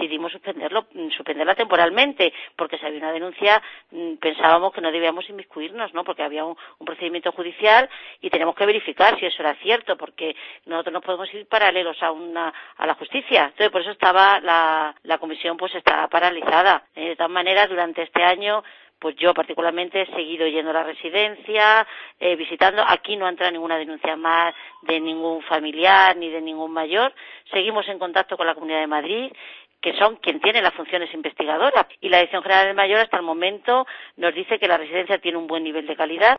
decidimos suspenderla temporalmente, porque si había una denuncia pensábamos que no debíamos inmiscuirnos, ¿no? Porque había un procedimiento judicial y tenemos que verificar si eso era cierto, porque nosotros no podemos ir paralelos a la justicia. Entonces, por eso estaba la comisión, pues está paralizada. De todas maneras, durante este año, pues yo particularmente he seguido yendo a la residencia, visitando. Aquí no entra ninguna denuncia más de ningún familiar ni de ningún mayor. Seguimos en contacto con la Comunidad de Madrid, que son quien tiene las funciones investigadoras. Y la Dirección General del Mayor hasta el momento nos dice que la residencia tiene un buen nivel de calidad.